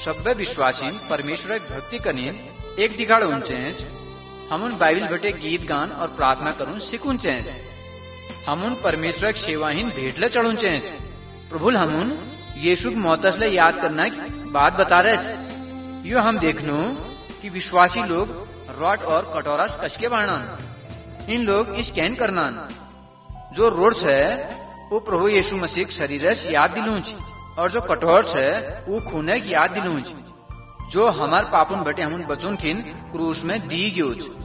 सभ्य विश्वासी परमेश्वर भक्ति करीन एक दिगाड़ उनचेंच हमन बाइबिल बटे गीत गान और प्रार्थना करूं सिकुन चेंच हमन परमेश्वर की सेवाहीन भेटले चढ़ूं चेंच प्रभुल हमन यीशु की मौतसले याद करना की बात बता रहे यो हम देखनो कि विश्वासी लोग रॉड और कटोरा कसके बाणन इन लोग इस कैन करना जो रोड्स है वो प्रभु यीशु मसीह शरीर से याद दिलूंच और जो कठोर है वो खूने की याद दिलूंच जो हमार पापुन बटे हमन बचुन खिन क्रूस में दी गयोच।